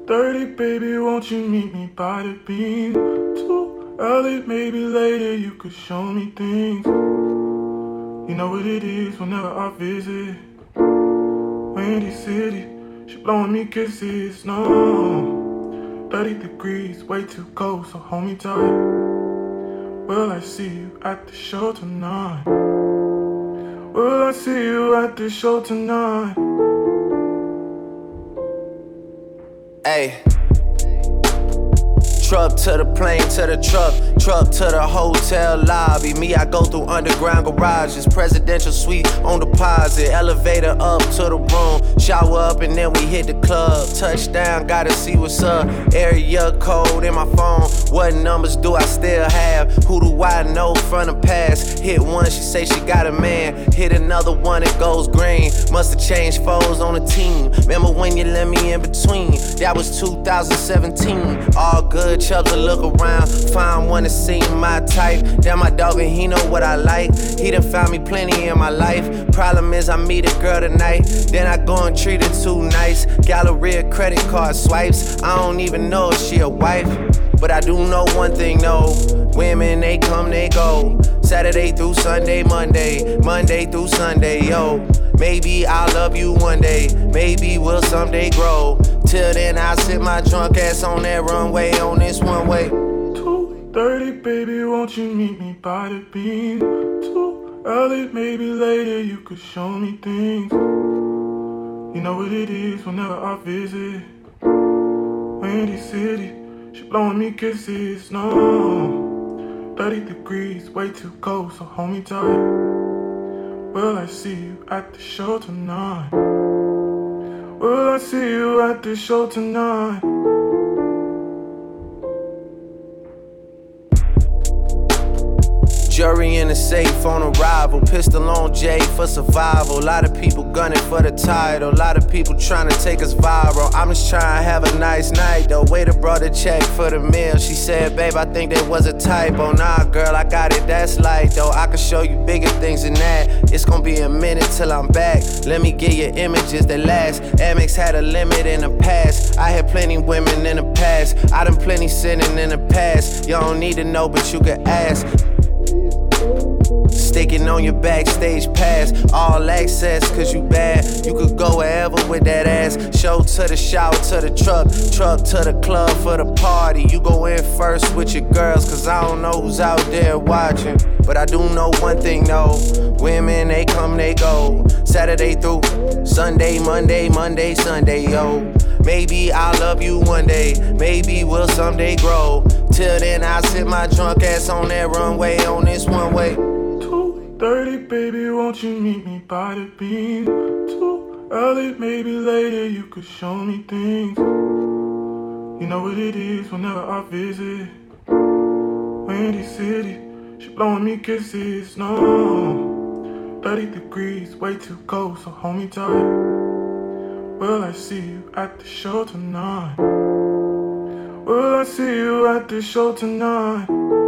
2:30, baby, won't you meet me by the beam? Too early, maybe later, you could show me things. You know what it is whenever I visit Windy City, she blowing me kisses, no 30 degrees, way too cold, so hold me tight. Will I see you at the show tonight? Will I see you at the show tonight? Ayy. Truck to the plane, to the truck to the hotel lobby. Me, I go through underground garages, presidential suite on deposit, elevator up to the room, shower up and then we hit the club. Touchdown, gotta see what's up. Area code in my phone. What numbers do I still have? Who do I know from the past? Hit one, she say she got a man. Hit another one, it goes green. Must've changed foes on the team. Remember when you let me in between? That was 2017. All good. Chubbs to look around, find one that seem my type. Damn, my dog and he know what I like. He done found me plenty in my life. Problem is I meet a girl tonight, then I go and treat her too nice. Galleria credit card swipes, I don't even know if she a wife. But I do know one thing, no. Women, they come, they go. Saturday through Sunday, Monday through Sunday, yo. Maybe I'll love you one day, maybe we'll someday grow. Till then, I'll sit my drunk ass on that runway, on this one way. 2:30, baby, won't you meet me by the beam? Too early, maybe later, you could show me things. You know what it is whenever I visit Windy City, she blowing me kisses, no 30 degrees, way too cold, so hold me tight. Will I see you at the show tonight? Will I see you at the show tonight? Jury in the safe on arrival, pistol on Jay for survival. A lot of people gunning for the title, a lot of people trying to take us viral. I'm just trying to have a nice night though. Waiter brought a check for the meal. She said, babe, I think there was a typo. Nah, girl, I got it, that's light though. I can show you bigger things than that. It's gonna be a minute till I'm back. Let me get you images that last. Amex had a limit in the past. I had plenty women in the past. I done plenty sinning in the past. You don't need to know, but you can ask. Sticking on your backstage pass, all access, cause you bad. You could go wherever with that ass. Show to the shower, to the truck to the club for the party. You go in first with your girls, cause I don't know who's out there watching. But I do know one thing, though. Women, they come, they go. Saturday through Sunday, Monday, Sunday, yo. Maybe I'll love you one day, maybe we'll someday grow. Till then, I'll sit my drunk ass on that runway, on this one way. 2:30, baby, won't you meet me by the beam? Too early, maybe later, you could show me things. You know what it is whenever I visit Windy City, she blowing me kisses, no 30 degrees, way too cold, so hold me tight. Will I see you at the show tonight? Will I see you at the show tonight?